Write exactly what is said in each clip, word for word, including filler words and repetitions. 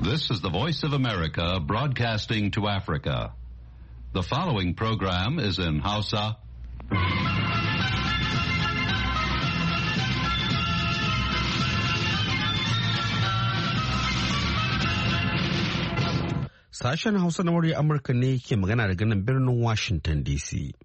This is the Voice of America broadcasting to Africa. The following program is in Hausa. Sashen Hausa na murya Amurka ne ke magana daga nan birnin Washington D C.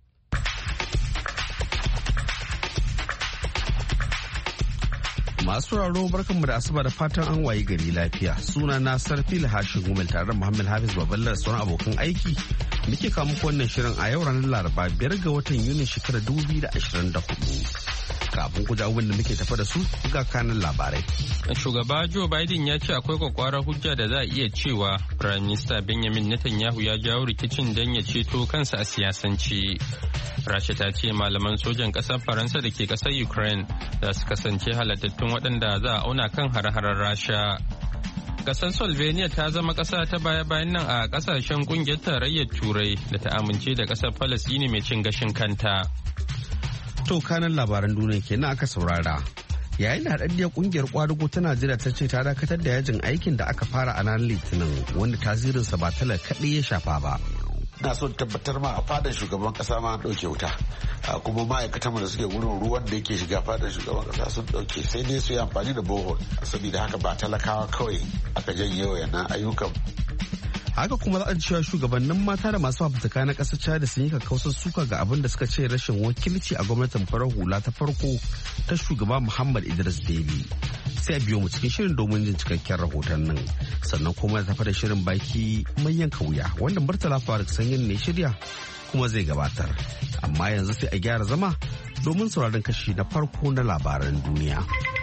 Masu sauraro barkanmu da asuba da fatan an wayi gari lafiya. Suna na Sarfil Hashin Gumel tare da Muhammad Hafiz Baballar sauran abokan aiki. Muke kawo muku wannan shirin a yau ranar Laraba biyar ga watan Yuni shekarar dubu biyu da ashirin da hudu. Kafin ku ji abin da muke tafa da su ga kanin labarai. Shugaba Joe Biden ya ce akwai kwakwarar hujja da za a iya cewa Prime Minister Benjamin Netanyahu ya jawo rikicin don ya ceto kansa a siyasance. Rasha ta ce malaman sojan ƙasar Faransa da ke ƙasar Ukraine za su kasance halattattun waɗanda za a auna kan hare-haren Rasha. Ƙasar Slovenia ta zama ƙasa ta baya-bayan nan a ƙasashen ƙungiyar tarayyar Turai da ta amince da ƙasar Falasɗini mai cin gashin kanta. To kanan labaran duniya kenan aka saurara. Yayin da haɗaɗɗiyar ƙungiyar ƙwadago ta Najeriya ta ce ta dakatar da yajin aikin da aka fara a ranar Litinin wanda tasirinsa ba talaka kaɗai ya shafa ba. Na son tabbatar ma a fadar shugaban kasa ma an ɗauke wuta kuma ma'aikatan da suke wurin ruwan da yake shiga fadar shugaban kasa sun ɗauke sai dai su yi amfani da bohol saboda haka ba talakawa kawai aka janye wayannan ayyukan. Haka kuma za a cewa shugabannin mata da masu fafutuka na ƙasar Chad sun yi kakkausar suka ga abin da suka ce rashin wakilci a gwamnatin farar hula ta farko ta shugaba Muhammad Idris Deby. Sai a biyo mu cikin shirin domin jin cikakken rahoton nan. Sannan kuma da tafi da shirin baki mai yanka wuya wanda Murtala Faruk Sanyin ne shirya kuma zai gabatar. Amma yanzu sai a gyara zama domin sauraron kashi na farko na labaran duniya.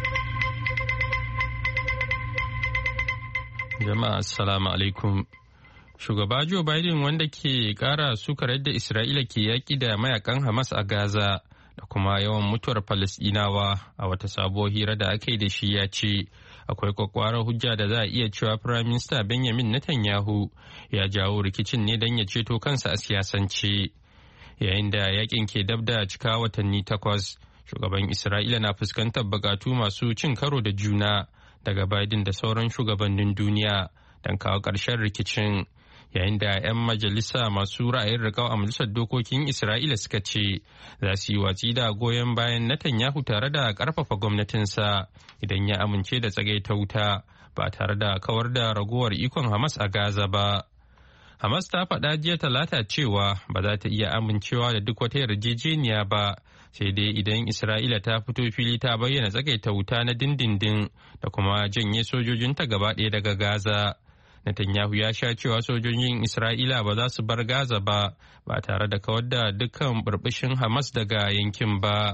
Jama'a assalamu alaikum. Shugaba Joe Biden wanda ke kara sukar yadda Isra'ila ke yaƙi da mayakan Hamas a Gaza da kuma yawan mutuwar Falasɗinawa a wata sabuwar hira da aka yi da shi ya ce akwai kwakwarar hujja da za a iya cewa Prime Minister Benjamin Netanyahu ya jawo rikicin ne don ya ceto kansa a siyasance. Yayin da yakin ke dab da cika watanni takwas, shugaban Isra'ila na fuskantar bukatu masu cin karo da juna daga Biden da sauran shugabannin duniya don kawo ƙarshen rikicin. Yayin da 'yan majalisa masu ra'ayin riƙau a majalisar dokokin Isra'ila suka ce za su yi watsi da goyon bayan Netanyahu tare da ƙarfafa gwamnatinsa idan ya amince da tsagaita wuta ba tare da kawar da ragowar ikon Hamas a Gaza ba. Hamas ta faɗa jiya talata cewa ba za ta iya amincewa da duk wata yarjejeniya ba sai dai idan Isra'ila ta fito fili ta bayyana tsagaita wuta na dindindin da kuma janye sojojinta gaba ɗaya daga Gaza. Netanyahu ya sha cewa sojojin Isra'ila ba za su bar Gaza ba ba tare da kawar da dukkan burbushin Hamas daga yankin ba.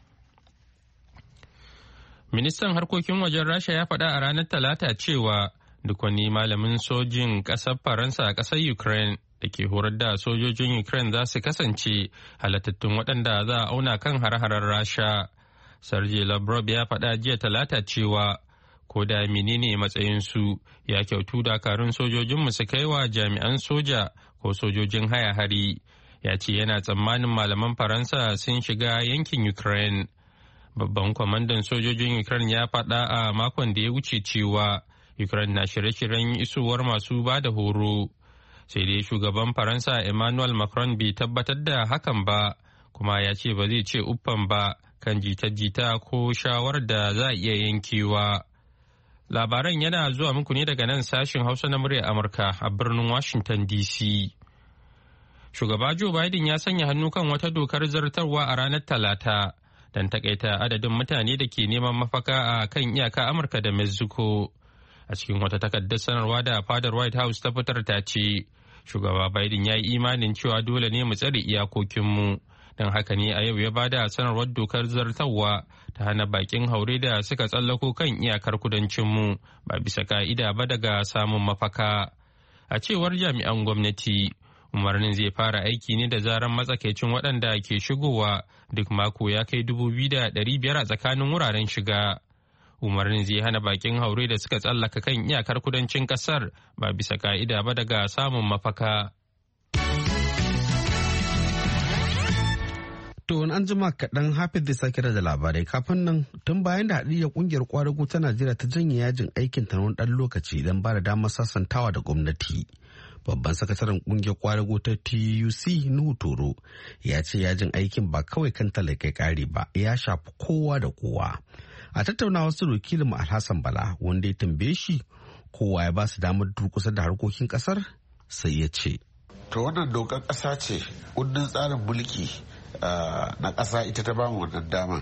Ministan harkokin wajen Rasha ya faɗa a ranar Talata cewa duk wani malamin sojin ƙasar Faransa a ƙasar Ukraine da ke horar da sojojin Ukraine za su kasance halattattun waɗanda za a auna kan har-harar Rasha. Sergei Lavrov ya faɗa jiya Talata cewa ko da menene matsayinsu ya kyautu dakarun sojojinmu su kai wa jami'an soja ko sojojin haya hari. Ya ce yana tsammanin malaman Faransa sun shiga yankin Ukraine. Babban kwamandan sojojin Ukraine ya faɗa a makon da ya wuce cewa Ukraine na shirye-shiryen isowar masu ba da horo. Sai dai shugaban Faransa Emmanuel Macron bai tabbatar da hakan ba, kuma ya ce ba zai ce uffan ba kan jita-jita ko shawarar da za a iya yankewa. Labaran yana zuwa muku ne daga nan sashin Hausa na muryar Amurka a birnin Washington D C. Shugaba Joe Biden ya sanya hannu kan wata dokar zartarwa a ranar Talata don takaita adadin mutane da ke neman mafaka a kan iyaka Amurka da Mexico. A cikin wata takardar sanarwa da fadar White House ta fitar ta ce, Shugaba Biden ya yi imanin cewa dole ne mu tsare iyakokinmu. Don haka ne a yau ya bada sanarwar dokar zartarwa ta hana bakin haure da suka tsallako kan iyakar kudancinmu ba bisa ka'ida ba daga samun mafaka. A cewar jami'an gwamnati, umarnin zai fara aiki ne da zaran matsakaicin waɗanda ke shigowa duk mako ya kai dubu biyu da ɗari biyar a tsakanin wuraren shiga. Umarnin zai hana bakin haure da suka tsallaka kan iyakar kudancin ƙasar ba bisa ka'ida ba daga samun mafaka. To an jima kaɗan Hafiz zai sake da labarai kafin nan tun bayan da haɗiyyar ƙungiyar ƙwadago ta Najeriya ta janye yajin aikin ta wani ɗan lokaci don ba da damar sasantawa da gwamnati. Babban sakataren ƙungiyar ƙwadago ta T U C Nuhu Toro ya ce yajin aikin ba kawai kan talakai ƙare ba ya shafi kowa da kowa. A tattaunawa su wakilin Alhassan Bala wanda ya tambaye shi kowa ya ba su damar durƙusar da harkokin ƙasar sai ya ce. To wannan dokar ƙasa ce kundin tsarin mulki na ƙasa ita ta bamu wannan dama.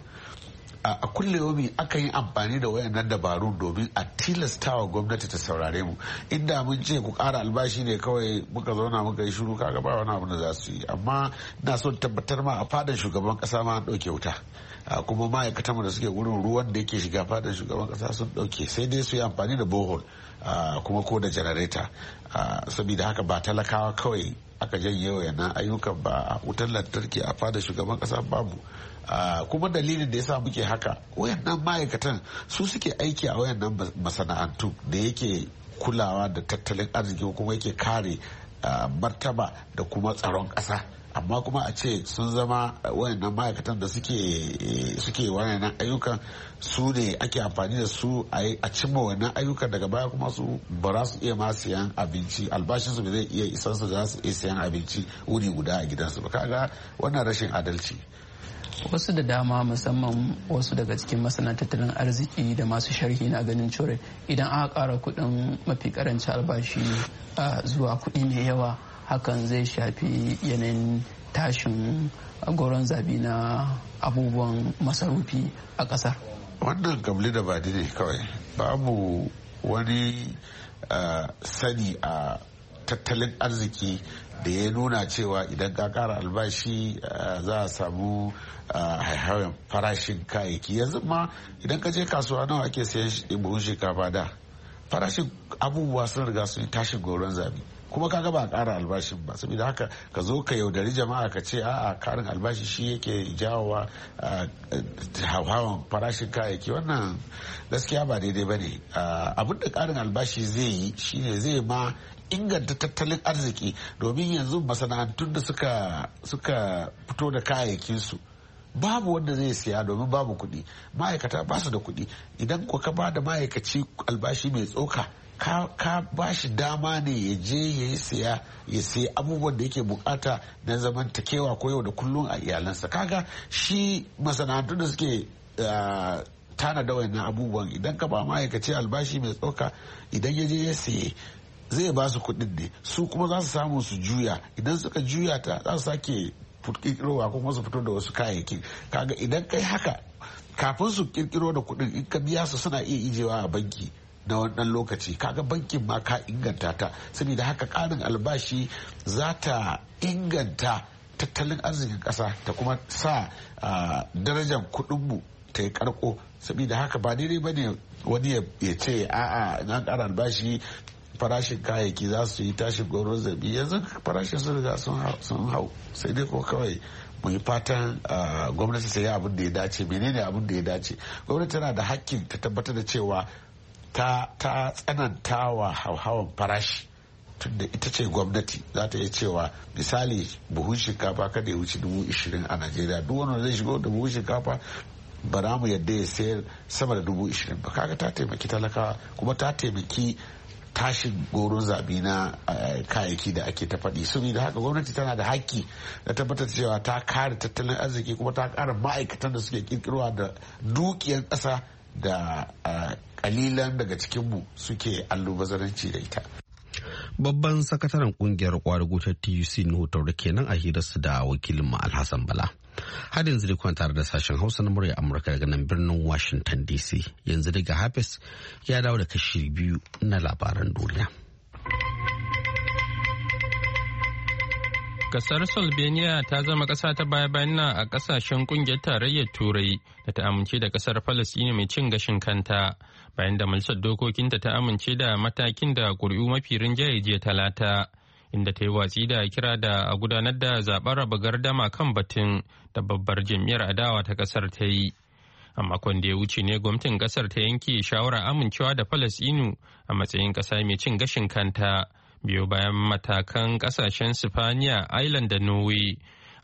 A kulle yomi aka yi amfani da wayannan dabarun domin a tilastawa gwamnati ta saurare mu. Inda mun ce ku ƙara albashi ne kawai muka zauna muka yi shiru kaga ba wani abu da za su yi. Amma ina son tabbatar ma a fadan shugaban ƙasa ma an ɗauke wuta. Kuma ma'aikatanmu da suke wurin ruwan da yake shiga fadan shugaban ƙasa sun ɗauke sai dai su yi amfani da bohol kuma ko da janareta. Saboda haka ba talakawa kawai aka janye wayannan ayyukan ba, wutar lantarki a fada shugaban kasa babu. Kuma dalilin da yasa muke haka wayannan ma'aikatan su suke aiki a wayannan masana'antu da yake kulawa da tattalin arziki kuma yake kare martaba da kuma tsaron kasa. Amma kuma a ce sun zama wayannan ma'aikatan da suke suke wayannan ayyukan su ne ake amfani da su a cimma wannan ayyukan daga baya kuma su ba za su iya ma siyan abinci, albashin su zai iya isan su za su iya siyan abinci wuri guda a gidansu ba. Kaga wannan rashin adalci. Wasu da dama musamman wasu daga cikin masana tattalin arziki da masu sharhi na ganin cewa idan aka ƙara kuɗin mafi ƙarancin albashi zuwa kuɗi mai yawa hakan zai shafi yanayin tashin goron zabi na abubuwan masarufi a ƙasar. Wannan gabli da badi ne kawai, babu wani uh, sani a tattalin arziki da ya nuna cewa idan ka kara albashi uh, za a samu haihawan uh, farashin kayayyaki. Yanzu ma idan ka je kasuwa nawa ake sayan buhun shinkafa da farashin abubuwa sun riga sun tashin goron zabi. Kuma kaga ba a ƙara albashin ba, saboda haka ka zo ka yaudari jama'a ka ce a'a karin albashi shi yake jawowa hauhawan farashin kayayyaki, wannan gaskiya ba daidai ba ne. Abin da ƙarin albashi zai yi shine zai ma inganta tattalin arziki, domin yanzu masana'antun da suka suka fito da kayayyakinsu babu wanda zai siya domin babu kuɗi, ma'aikata ba su da kuɗi. Idan ko ka ba da ma'aikaci albashi mai tsoka ka, ka ba shi dama ne ya je ya yi siya ya siya abubuwan da yake bukata na zamantakewa ko yau da kullum a iyalansa. Kaga shi masana'antu da suke uh, tana da wayannan abubuwan, idan ka ba ma'aikaci albashi mai tsoka idan ya je ya siye zai ba su kuɗin ne, su kuma za su samu su juya, idan suka juya ta za su sake kirkirowa kuma su fito da wasu kayayyaki. Kaga idan kai haka kafin su kirkiro da kuɗin in ka biya su suna iya ijewa a banki na wannan lokaci, kaga bankin ma ka inganta ta. Saboda haka ƙarin albashi za ta inganta tattalin arzikin ƙasa ta kuma sa darajar kuɗinmu ta yi karko. Saboda haka ba daidai ba ne wani ya ce a'a na ƙara albashi farashin kayayyaki za su yi tashin goron zabi. Yanzu farashin sun riga sun hau, sai dai ko kawai mu yi fatan gwamnati ta yi abin da ya dace. Menene abin da ya dace? Gwamnati tana da hakkin ta tabbatar da cewa ta ta tsananta wa hauhawan farashi, tunda ita ce gwamnati za ta iya cewa misali buhun shinkafa kada ya wuce dubu ishirin a Najeriya, duk wanda zai shigo da buhun shinkafa ba za mu yadda ya sayar sama da dubu ishirin ba. Kaga ta taimaki talakawa kuma ta taimaki tashin goron zabi na kayayyaki da ake ta faɗi. Saboda haka gwamnati tana da haƙƙi da tabbatar cewa ta kare tattalin arziki kuma ta kare ma'aikatan da suke kirkirowa da dukiyar ƙasa da kalilan daga cikinmu suke allubazaranci da ita. Babban sakataren kungiyar kwadago ta T U C Nuhu Toro kenan a hirarsu da wakilin mu Alhassan Bala. Har yanzu dai tare da sashen Hausa na murya Amurka daga nan birnin Washington D C. Yanzu daga Hafiz ya dawo da kashi biyu na labaran duniya. Kasar Slovenia ta zama ƙasa ta baya-bayan nan a ƙasashen ƙungiyar tarayyar Turai da ta amince da ƙasar Falasɗina mai cin gashin kanta, bayan da Majalisar Dokokinta ta amince da matakin da ƙuri'u mafi rinjaye jiya Talata, inda ta yi watsi da kira da a gudanar da zaɓen raba gardama kan batun da babbar jam'iyyar adawa ta ƙasar ta yi. A makon da ya wuce ne gwamnatin ƙasar ta yanke shawarar amincewa da Falasɗinu a matsayin ƙasa mai cin gashin kanta, biyo bayan matakan kasashen Sifaniya, Ireland da Norway.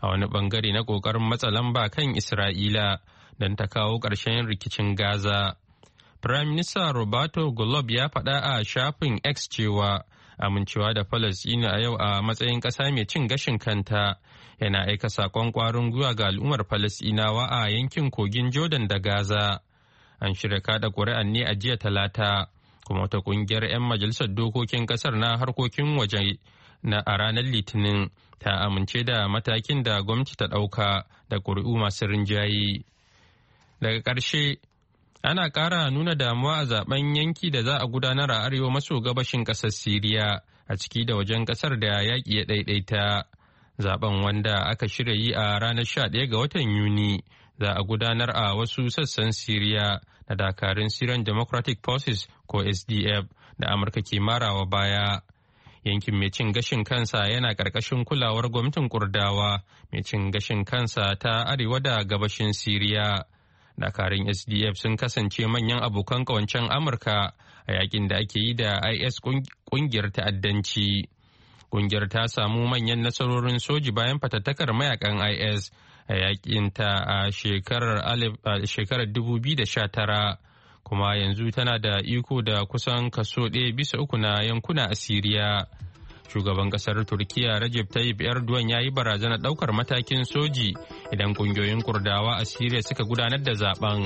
a wani bangare na ƙoƙarin matsa lamba kan Isra'ila don ta kawo ƙarshen rikicin Gaza. Prime Minister Roberto Golob ya faɗa a shafin X cewa amincewa da Falasɗinu a yau a matsayin ƙasa mai cin gashin kanta yana aika saƙon ƙwarin gwiwa ga al'ummar Falasɗinawa a yankin kogin Jordan da Gaza. An shirya kada ƙuri'an ne a jiya Talata, kuma wata ƙungiyar 'yan majalisar dokokin ƙasar na harkokin waje na a ranar Litinin ta amince da matakin da gwamnati ta ɗauka da ƙuri'u masu rinjaye. Daga ƙarshe, ana ƙara nuna damuwa a zaben yanki da za a gudanar a arewa maso gabashin ƙasar Siriya a ciki da wajen ƙasar da yaƙi ya ɗaiɗaita. Zaben wanda aka shirya yi a ranar sha ɗaya ga watan Yuni za a gudanar a wasu sassan Siriya da dakarun Syrian Democratic Forces ko S D F da Amurka ke marawa baya. Yankin mai cin gashin kansa yana ƙarƙashin kulawar gwamnatin Kurdawa mai cin gashin kansa ta arewa da gabashin Siriya. Dakarun S D F sun kasance manyan abokan ƙawancen Amurka a yakin da ake yi da I S ƙungiyar ta'addanci. Ƙungiyar ta samu manyan nasarorin soji bayan fatattakar mayakan I S a yakin ta a shekarar dubu biyu da sha tara, kuma yanzu tana da iko da kusan kaso ɗaya bisa uku na yankuna a Siriya. Shugaban kasar Turkiya Recep Tayyip Erdogan ya yi barazanar ɗaukar matakin soji idan ƙungiyoyin Kurdawa a Siriya suka gudanar da zaben.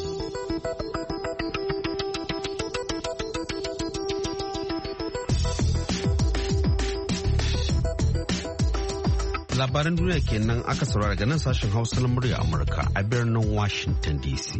Labaran duniya kenan aka saurara daga nan sashen Hausa na murya Amurka a birnin Washington D C.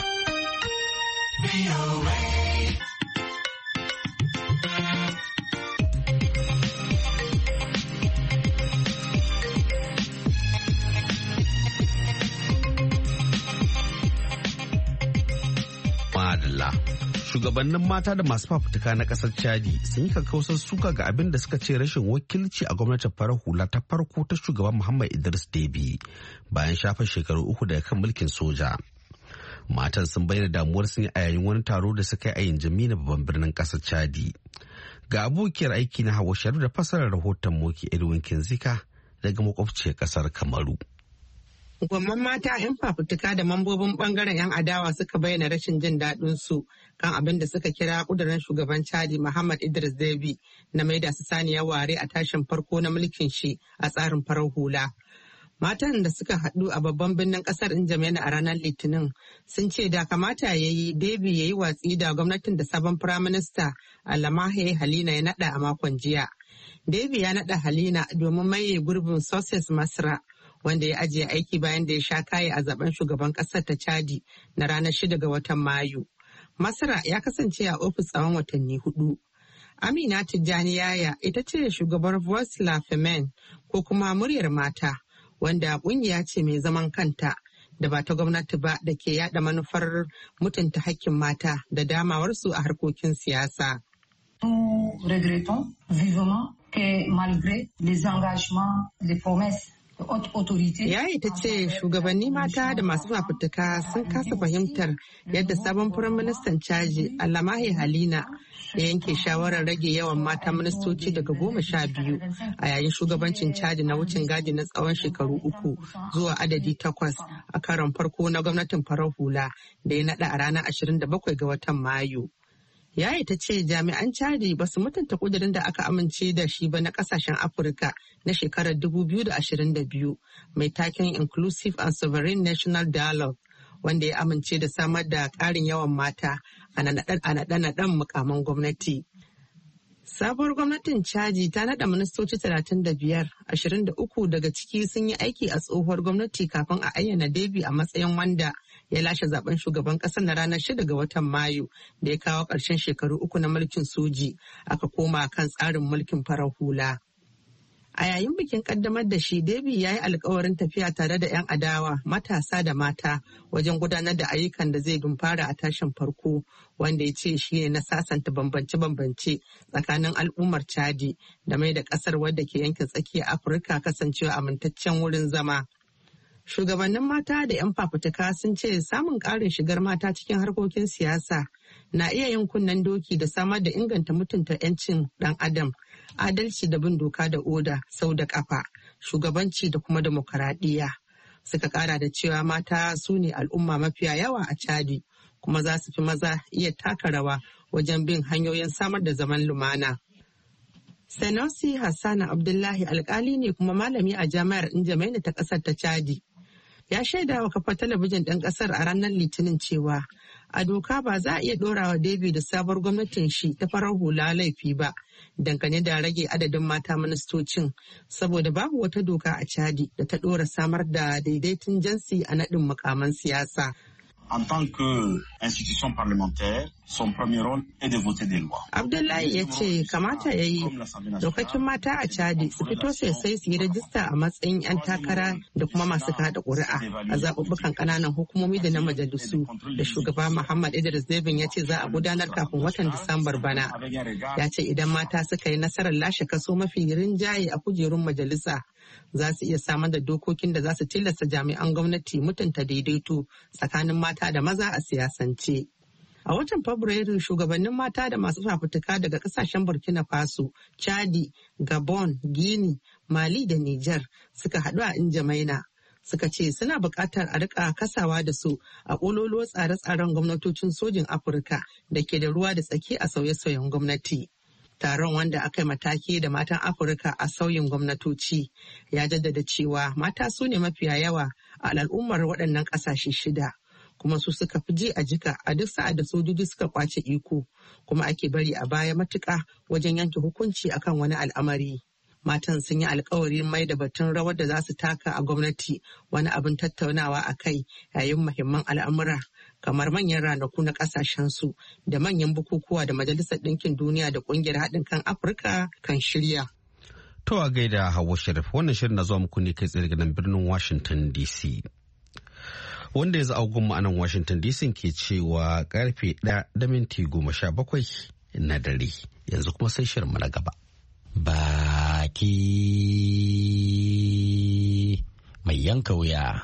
Shugabannin mata da masu fafutuka na kasar Chadi sun yi kakkausar suka ga abin da suka ce rashin wakilci a gwamnatin farar hula ta farko ta shugaban Muhammad Idris Deby bayan shafa shekaru uku daga kan mulkin soja. Matan sun bayyana damuwar sun yi a yayin wani taro da suka yi a Yanjamena babban birnin kasar Chadi. Ga abokiyar aiki na Hawa Sharu da fasarar rahoton Moki Edwin Kinzika daga makwabciyar kasar Kamaru. Gwamman mata 'yan fafutuka da mambobin bangaren 'yan adawa suka bayyana rashin jin daɗin su kan abin da suka kira ƙudurin shugaban Chadi Muhammad Idris Deby na maida su saniyar ware a tashin farko na mulkin shi a tsarin farar hula. Matan da suka haɗu a babban birnin ƙasar N'Djamena a ranar Litinin sun ce da kamata ya yi Deby ya yi watsi da gwamnatin da sabon firaminista Alamahe Halina ya naɗa a makon jiya. Deby ya naɗa Halina domin maye gurbin Success Masra, wanda ya ajiye aiki bayan da ya sha kaye a zaben shugaban kasar ta Chadi na ranar shida ga watan Mayu. Masra ya kasance a ofis tsawon watanni hudu. Amina Tijjani Yaya ita ce shugabar Voix la Femme ko kuma muryar mata, wanda kungiya ce mai zaman kanta da ba ta gwamnati ba da ke yada manufar mutunta hakkin mata da damawarsu a harkokin siyasa. Nous regrettons vivement que malgré les engagements, les promesses Yayi ta ce shugabanni mata da masu fafutuka sun kasa fahimtar yadda sabon firaministan Chadi Alamahe Halina ya yanke shawarar rage yawan mata ministoci daga goma sha biyu a yayin shugabancin Chadi na wucin gadi na tsawon shekaru uku zuwa adadi takwas a karon farko na gwamnatin farar hula da ya naɗa a ranar ashirin da bakwai ga watan Mayu. Yayi ta ce jami'an Chadi ba su mutunta kudirin da aka amince da shi ba na kasashen Afirka na shekarar dubu biyu da ashirin da biyu mai taken Inclusive and Sovereign National Dialogue, wanda ya amince da samar da ƙarin yawan mata a naɗe-naɗen mukaman gwamnati. Sabuwar gwamnatin Chadi ta naɗa ministoci talatin da biyar, ashirin da uku daga ciki sun yi aiki a tsohuwar gwamnati kafin a ayyana Deby a matsayin wanda ya lashe zaben shugaban ƙasar na ranar shida ga watan Mayu da ya kawo ƙarshen shekaru uku na mulkin soji, aka koma kan tsarin mulkin farar hula. A yayin bikin kaddamar da shi, Deby ya yi alkawarin tafiya tare da 'yan adawa, matasa da mata wajen gudanar da ayyukan da zai fara a tashin farko, wanda ya ce shi ne na sasanta bambance-bambance tsakanin al'ummar Chadi da mai da ƙasar wadda ke yankin tsakiyar Afirka kasancewa amintaccen wurin zama. Shugabannin mata da 'yan fafutuka sun ce samun ƙarin shigar mata cikin harkokin siyasa na iya yin kunnen doki da samar da inganta mutunta 'yancin ɗan adam, adalci da bin doka da oda sau da ƙafa. shugabanci da kuma demokaradiyya. Suka kara da cewa mata su ne al'umma mafiya yawa a Chadi kuma za su fi maza iya taka rawa wajen bin hanyoyin samar da zaman lumana. Sanusi Hassan Abdullahi alkali ne kuma malami a jami'ar N'Djamena ta ƙasar ta Chadi. Ya shaida wa kafar talabijin ɗan ƙasar a ranar Litinin cewa a doka ba za a iya ɗorawa David da sabuwar gwamnatin shi ta farar hula laifi ba dangane da rage adadin mata ministocin saboda babu wata doka a Chadi da ta ɗora samar da daidaiton jinsi a naɗin mukaman siyasa. En tant qu'institution parlementaire, son premier rôle est de voter des lois. Abdullahi ya ce kamata ya yi daukakin mata a Chadi su fito sosai su yi rajista a matsayin 'yan takara da kuma masu kada ƙuri'a a zaɓuɓɓukan ƙananan hukumomi da na majalisu da shugaba Muhammad Idris Deby ya ce za a gudanar kafin watan Disambar bana. Ya ce idan mata suka yi nasarar lashe kaso mafi rinjaye a kujerun majalisa za su iya samar da dokokin da za su tilasta jami'an gwamnati mutunta daidaito tsakanin mata da maza a siyasance. A watan Fabrairu shugabannin mata da masu fafutuka daga kasashen Burkina Faso, Chadi, Gabon, Guinea, Mali da Niger suka haɗu a N'Djamena. Suka ce suna buƙatar a rika kasawa da su a ƙololuwar tsare-tsaren gwamnatocin sojin Afirka da ke da ruwa da tsaki a sauye-sauyen gwamnati. Taron wanda aka yi mataki da matan Afirka a sauyin gwamnatoci ya jaddada cewa mata su ne mafiya yawa a al'ummar waɗannan ƙasashe shida. Kuma su suka fi ji a jika a duk sa'ad da sojoji suka kwace iko kuma ake bari a baya matuƙa wajen yanke hukunci akan wani al'amari. Matan sun yi alkawarin mai da batun rawar da za su taka a gwamnati wani abin tattaunawa a kai yayin muhimman al'amura kamar manyan ranaku na ƙasashensu da manyan bukukuwa da Majalisar Ɗinkin Duniya da Ƙungiyar Haɗin kan Afirka kan shirya. To a gaida Hauwa Sharif, wannan shirin na zuwa muku ne kai tsaye daga nan birnin Washington D C. Wanda ya za mu a nan Washington D C ke cewa karfe ɗaya da minti goma sha bakwai na dare. Yanzu kuma sai shirin mu na gaba. Baki mai yanka wuya.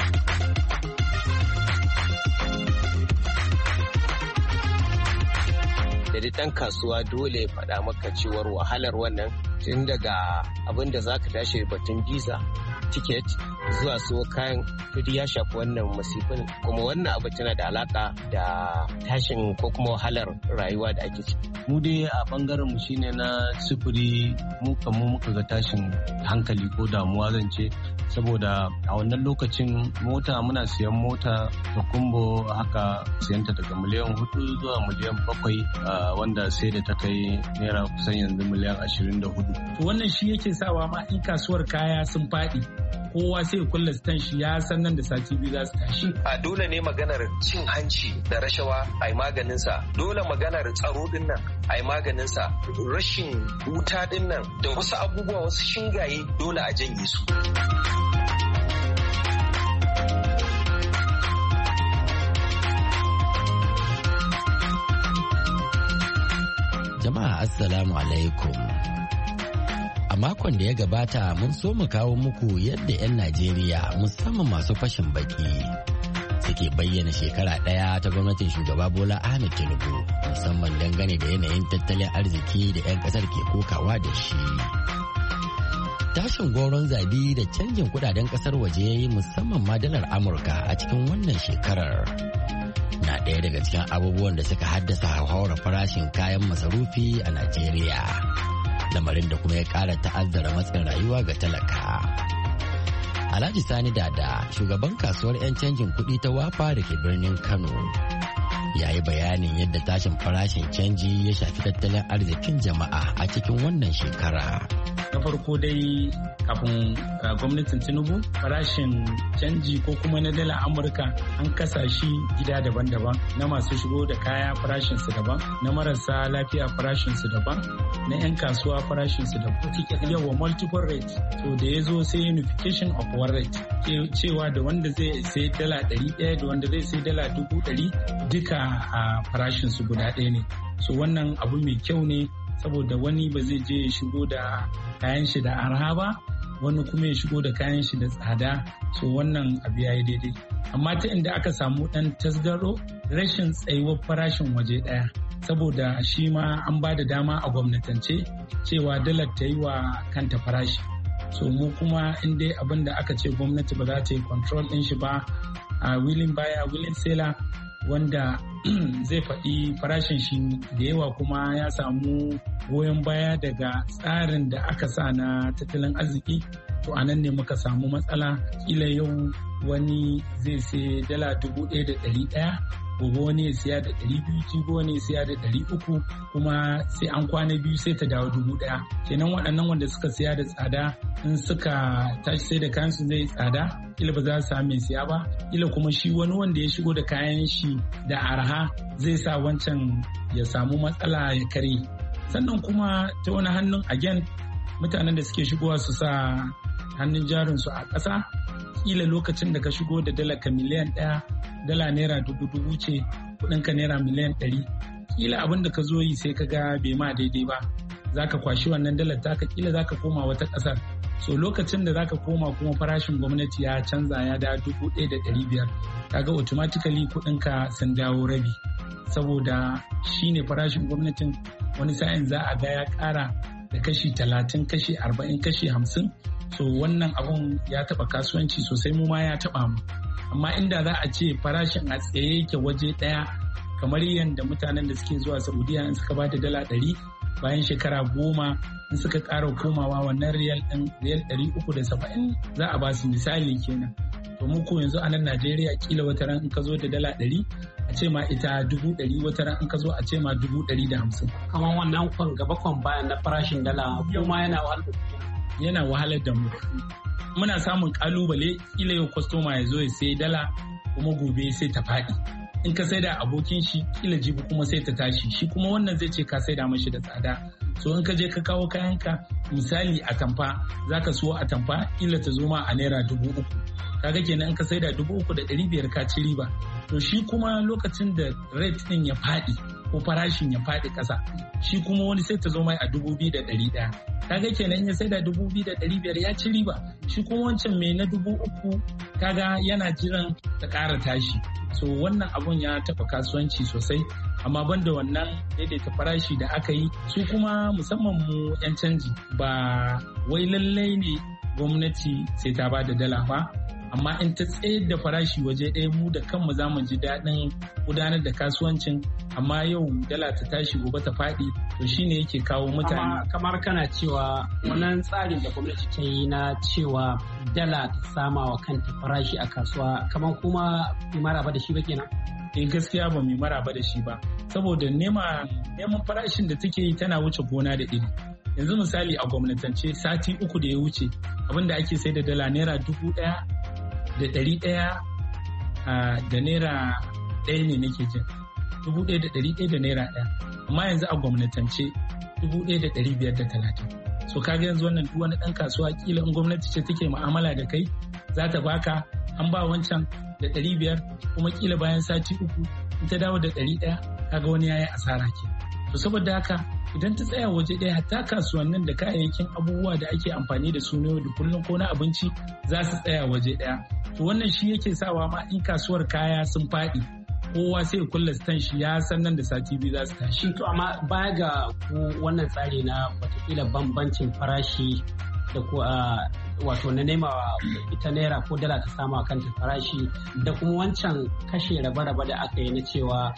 Da ɗan kasuwa dole ya faɗa maka cewar wahalar wannan tun daga abin da za ka tashi batun visa, ticket zuwa so kayan kudi ya shafi wannan masifin kuma wannan abu tana da alaka da tashin ko kuma wahalar rayuwa da ake ciki. Mu dai a bangaren mu shine na sufuri mu kamu muka ga tashin hankali ko damuwa zan ce saboda a wannan lokacin mota muna siyan mota da kumbo haka siyanta daga miliyan hudu zuwa miliyan bakwai wanda sai da ta kai naira kusan yanzu miliyan ashirin da hudu. Wannan shi yake sawa ma in kasuwar kaya sun faɗi kowa sai kulla stan shi ya san nan da sati biyu za su tashi. A dole ne maganar cin hanci da rashawa a yi maganinsa, dole maganar tsaro din nan a yi maganinsa, rashin wuta din nan da wasu abubuwa wasu shingaye dole a janye su. Jama'a assalamu alaikum. A makon da ya gabata mun so mu kawo muku yadda 'yan Najeriya musamman masu fashin baki suke bayyana shekara ɗaya ta gwamnatin shugaba Bola Ahmed Tinubu musamman dangane da yanayin tattalin arziki da 'yan ƙasar ke kokawa da shi. Tashin goron zabi da canjin kudaden ƙasar waje musamman ma dalar Amurka a cikin wannan shekarar na ɗaya daga cikin abubuwan da suka haddasa hauhawar farashin kayan masarufi a Najeriya. Lamarin da kuma ya ƙara ta'azzara matsin rayuwa ga talaka. Alhaji Sani Dada, shugaban kasuwar 'yan canjin kuɗi ta Wafa da ke birnin Kano, ya yi bayanin yadda tashin farashin canji ya shafi tattalin arzikin jama'a a cikin wannan shekara. Na farko dai kafin gwamnatin Tinubu farashin canji ko kuma na dala Amurka an kasa shi gida daban-daban, na masu shigo da kaya farashinsu daban, na marasa lafiya farashinsu daban, na 'yan kasuwa farashinsu daban. Yawa multiple rate, to da ya zo sai unification of one rate, cewa da wanda zai sai dala ɗari ɗaya da wanda zai sai dala dubu ɗari duka a farashinsu guda ɗaya ne. So wannan abu mai kyau ne saboda wani ba zai je ya shigo da kayan shi da arha ba, wani kuma ya shigo da kayan shi da tsada. So wannan abu ya yi daidai. Amma ta inda aka samu ɗan tasgaro rashin tsayuwar farashin waje ɗaya, saboda shi ma an ba da dama a gwamnatance cewa dalar ta yi wa kanta farashi. so mu kuma in dai abin da aka ce gwamnati ba za ta yi control din shi ba a willing buyer willing seller wanda zai faɗi farashin shi da yawa kuma ya samu goyon baya daga tsarin da aka sa na tattalin arziki, to a nan ne muka samu matsala. Kila yau wani zai sai dala dubu ɗaya da ɗari ɗaya, gobe wani ya siya da ɗari biyu, jibi wani ya siya da ɗari uku, kuma sai an kwana biyu sai ta dawo dubu ɗaya. Kenan waɗannan wanda suka siya da tsada in suka tashi sai da kayan su zai tsada, kila ba za su samu mai siya ba, kila kuma shi wani wanda ya shigo da kayan shi da arha zai sa wancan ya samu matsala ya kare. Sannan kuma ta wani hannun again mutanen da suke shigowa su sa hannun jarinsu a ƙasa, kila lokacin da ka shigo da dala ka miliyan ɗaya, dala naira dubu dubu ce, kuɗin ka naira miliyan ɗari, kila abin da ka zo yi sai ka ga bai ma daidai ba, za ka kwashi wannan dalar taka, kila za ka koma wata ƙasar. So lokacin da za ka koma kuma farashin gwamnati ya canza ya da dubu ɗaya da ɗari biyar, kaga automatically kuɗin ka sun dawo rabi, saboda shine farashin gwamnatin. Wani sa'in za a ga ya ƙara da kashi talatin, kashi arba'in, kashi hamsin. So wannan abun ya taɓa kasuwanci sosai, mu ma ya taɓa mu. Amma inda za a ce farashin a tsaye yake waje ɗaya, kamar yadda mutanen da suke zuwa Saudiya in suka bada dala ɗari, bayan shekara goma in suka ƙara komawa wannan riyal ɗin riyal ɗari uku da saba'in za a ba su, misali kenan. To mu ko yanzu a nan Najeriya kila wata ran in ka zo da dala ɗari a ce ma ita dubu ɗari, wata ran in ka zo a ce ma dubu ɗari da hamsin. Kamar wannan kwan gaba kwan bayan na farashin dala kuma yana wahalar yana wahalar da mu. Muna samun kalubale, kila yau kwastoma ya zo ya sai dala kuma gobe sai ta faɗi. In ka sai da abokin shi kila jibi kuma sai ta tashi, shi kuma wannan zai ce ka sai da mashi da tsada. So in ka je ka kawo kayanka, misali a tamfa za ka so a tamfa kila ta zo ma a naira dubu uku, kaga kenan in ka sai da dubu uku da ɗari biyar ka ci riba. To shi kuma lokacin da rate ɗin ya faɗi ko farashin ya faɗi ƙasa, shi kuma wani sai ta zo mai a dubu biyu da ɗari ɗaya, kaga kenan ya sai da dubu biyu da ɗari biyar ya ci riba. Shi kuma wancan mai na dubu uku kaga yana jiran ta ƙara tashi. So wannan abun ya taɓa kasuwanci sosai. Amma banda wannan daidaita farashi da aka yi, su kuma musamman mu 'yan canji ba wai lallai ne gwamnati sai ta ba da dala ba, amma in ta tsayar da farashi waje ɗaya mu da kanmu za mu ji daɗin gudanar da kasuwancin. Amma yau dala ta tashi gobe ta faɗi, to shine yake kawo mutane. Kamar kana cewa wannan tsarin da gwamnati ta yi na cewa dala ta sama wa kanta farashi a kasuwa, kamar kuma bai maraba da shi ba kenan? Eh gaskiya ba mai maraba da shi ba, saboda neman farashin da take yi tana wuce gona da iri. Yanzu misali a gwamnatance sati uku da ya wuce abinda ake sai da dala naira dubu ɗaya da ɗari ɗaya da naira ɗaya ne nake jin, dubu ɗaya da ɗari ɗaya da naira ɗaya, amma yanzu a gwamnatance dubu ɗaya da ɗari biyar da talatin. So kaga yanzu wannan duk wani ɗan kasuwa kila in gwamnati ce take mu'amala da kai za ta baka an ba wancan da ɗari biyar, kuma kila bayan sati uku in ta dawo da ɗari ɗaya, kaga wani yayi asara ke. To saboda haka idan ta tsaya waje ɗaya, hatta kasuwannin da kayayyakin abubuwa da ake amfani da su na yau da kullum ko na abinci za su tsaya waje ɗaya. To wannan shi yake sawa ma in kasuwar kaya sun faɗi, kowa sai kulla stan shi ya san nan da sati biyu za su tashi. To amma baya ga wannan tsari na watakila bambancin farashi da ko wato na nema ita naira ko dala ta sama kanta farashi, da kuma wancan kashe rabe-rabe da aka yi na cewa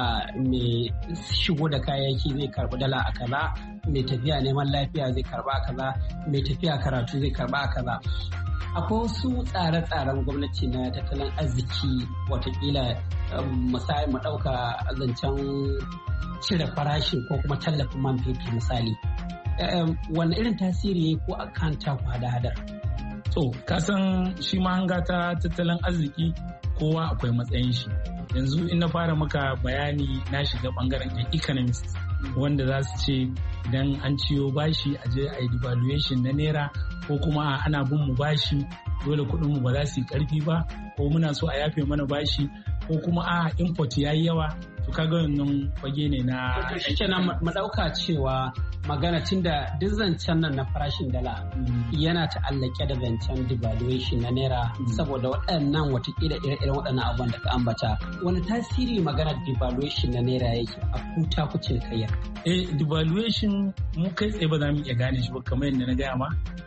mai shigo da kayayyaki zai karbi dala a kaza, mai tafiya neman lafiya zai karba a kaza, mai tafiya karatu zai karba a kaza. Akwai wasu tsare-tsaren gwamnati na tattalin arziki, watakila misali mu ɗauka zancen cire farashi ko kuma tallafin man fetur misali. Wanne irin tasiri ko a kan taku hada-hadar? So, kasan shi mahanga ta tattalin arziki kowa akwai matsayin shi. Yanzu in na fara maka bayani na shiga bangaren yan economist, wanda za su ce idan an ciyo bashi a je a yi devaluation na naira, ko kuma ana bin mu bashi dole kuɗin mu ba za su yi ƙarfi ba, ko muna so a yafe mana bashi, ko kuma a import yayi yawa. To kaga wannan fage ne na kenan mu dauka cewa magana tunda duk zancen nan na farashin dala yana ta'allake da zancen devaluation na naira, saboda waɗannan watakila ire-iren waɗannan abubuwan da ka ambata. Wani tasiri magana devaluation na naira yake a kuta kucin kayar? Eh, devaluation mu kai tsaye ba za mu iya gane shi ba, kamar yadda na gaya ma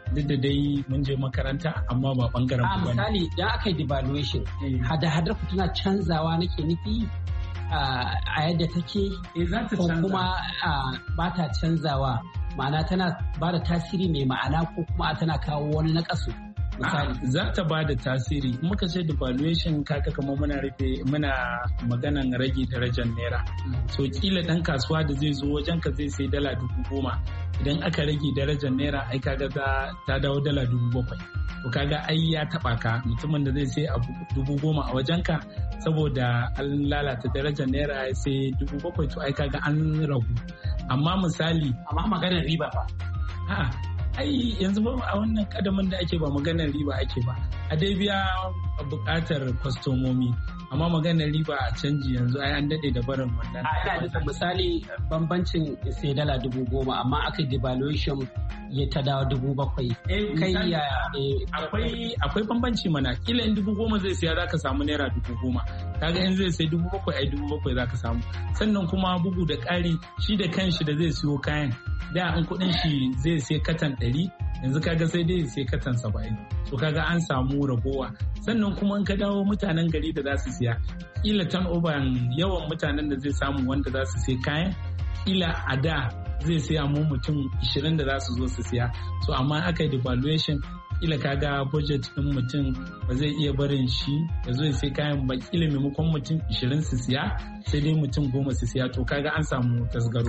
duk da dai mun je makaranta amma ba bangaren a misali idan aka yi devaluation hada-hadar ku tana canzawa nake nufi a yadda take ko kuma ba ta canzawa ma'ana tana ba da tasiri mai ma'ana ko kuma tana kawo wani nakasu misali za ta ba da tasiri muka ce devaluation kaka kamar muna rufe muna maganan rage darajar naira so kila dan kasuwa da zai zo wajen ka zai sai dala dubu goma idan aka rage darajar naira ai kaga ta dawo dala dubu bakwai to kaga ai ya taba ka mutumin da zai sai abu dubu goma a wajen ka saboda an lalata darajar naira ya sai dubu bakwai to ai kaga an ragu amma misali amma maganar riba ba a'a ai yanzu ba a wannan kadamin da ake ba maganar riba ake ba a dai biya bukatar kwastomomi amma maganar riba a canji yanzu ai an dade da barin wannan a ina da misali bambancin sai dala dubu goma amma aka devaluation ya ta dawo dubu bakwai kai ya akwai akwai bambanci mana kila in dubu goma zai siya zaka samu naira dubu goma kaga in zai sai dubu bakwai ai dubu bakwai zaka samu sannan kuma bugu da ƙari shi da kanshi da zai siyo kayan da an kuɗin shi zai sai katan ɗari yanzu kaga sai dai sai katan saba'in so kaga an samu ragowa sannan kuma in ka dawo mutanen gari da za su siya kila turnover yawan mutanen da zai samu wanda za su sai kayan kila a da zai siya mu mutum ishirin da za su zo su siya so amma aka yi devaluation kila kaga budget din mutum ba zai iya barin shi ya zo sai kayan ba kila maimakon mutum ishirin su siya sai dai mutum goma su siya to kaga an samu tasgaro.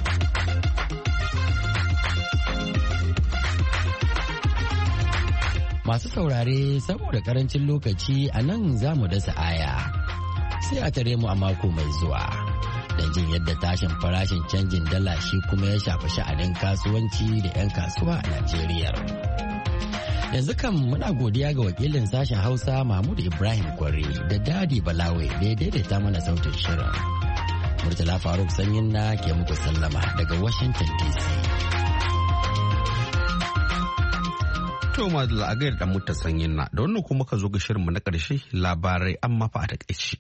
Masu saurare saboda karancin lokaci a nan za mu dasa aya sai a tare mu a mako mai zuwa don jin yadda tashin farashin canjin dala shi kuma ya shafi sha'anin kasuwanci da 'yan kasuwa a Najeriya. Yanzu kan muna godiya ga wakilin sashen Hausa Mahmud Ibrahim Kwari da Dadi Balawe da ya daidaita mana sautin shirin. Murtala Faruk Sanyin na ke muku sallama daga Washington D C. To ma da la'agayar da muta sanyin na da wannan kuma ka zo ga shirinmu na ƙarshe labarai amma fa a takaici.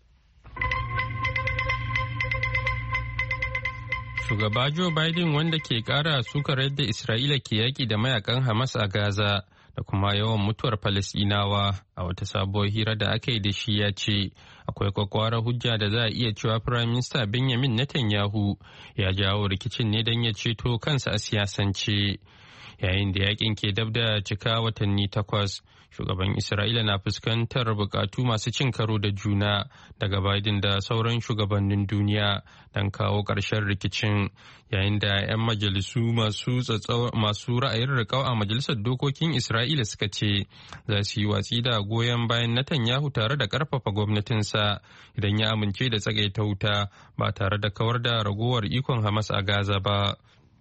Shugaba Joe Biden wanda ke ƙara sukar yadda Isra'ila ke yaƙi da mayakan Hamas a Gaza da kuma yawan mutuwar Falasɗinawa a wata sabuwar hira da aka yi da shi ya ce akwai kwakwarar hujja da za a iya cewa Firayim Minista Benjamin Netanyahu ya jawo rikicin ne don ya ceto kansa a siyasance. Yayin da yakin ke dab da cika watanni takwas shugaban Isra'ila na fuskantar bukatu masu cin karo da juna daga Biden da sauran shugabannin duniya don kawo ƙarshen rikicin yayin da 'yan majalisu masu ra'ayin riƙau a majalisar dokokin Isra'ila suka ce za su yi watsi da goyon bayan Netanyahu tare da ƙarfafa gwamnatinsa idan ya amince da tsagaita wuta ba tare da kawar da ragowar ikon Hamas a Gaza ba.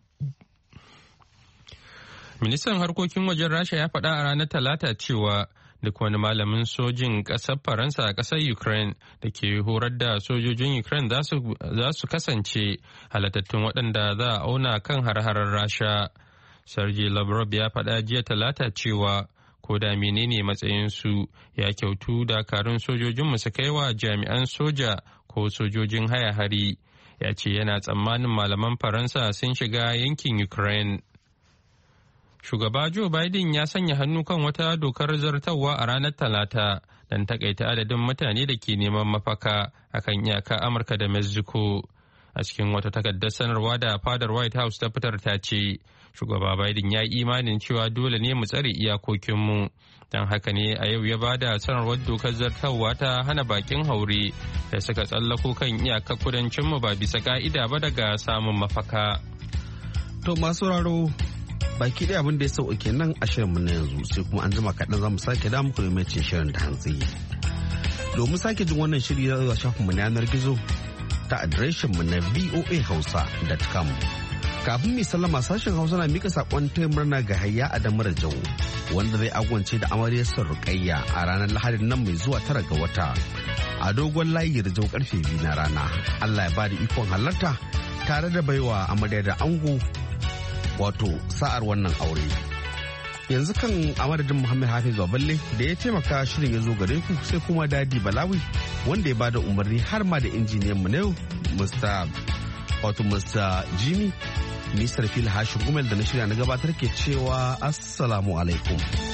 Ministan harkokin wajen Rasha ya faɗa a ranar Talata cewa duk wani malamin sojin ƙasar Faransa a ƙasar Ukraine da ke horar da sojojin Ukraine za su kasance halattattun waɗanda za a auna kan har-harar Rasha. Sergei Lavrov ya faɗa jiya Talata cewa ko da menene matsayinsu ya kyautu dakarun sojojinmu su kai wa jami'an soja ko sojojin haya hari. Ya ce yana tsammanin malaman Faransa sun shiga yankin Ukraine. Shugaba Joe Biden ya sanya hannu kan wata dokar zartarwa a ranar Talata don takaita adadin mutane da ke neman mafaka a kan iyaka Amurka da Mexico. A cikin wata takardar sanarwa da fadar White House ta fitar ta ce, Shugaba Biden ya yi imanin cewa dole ne mu tsare iyakokinmu. Don haka ne a yau ya bada sanarwar dokar zartarwa ta hana bakin haure da suka tsallako kan iyakar kudancinmu ba bisa ka'ida ba daga samun mafaka. To masu raro baki ɗaya abin da ya sauka kenan a shirinmu na yanzu sai kuma an jima kaɗan za mu sake da muku mai shirin da hantsi. Domin sake jin wannan shiri ya zuwa shafinmu na yanar gizo ta adireshinmu na voa hausa dot com. Kafin mai sallama sashen Hausa na mika saƙon taya murna ga Hayya Adamu Rajau wanda zai agwance da amaryarsa Rukayya a ranar Lahadin nan mai zuwa tara ga wata a dogon layi Rajau karfe biyu na rana. Allah ya ba da ikon halarta tare da baiwa amarya da ango wato sa'ar wannan aure. Yanzu kan a madadin Muhammad Hafiz Baballe da ya taimaka shirin ya zo gare ku sai kuma Dadi Balawi wanda ya bada umarni har ma da injiniyan mu na yau Mr. wato Mr. Jimmy Nisar fil hashin gumel da na shirya na gabatar ke cewa assalamu alaikum.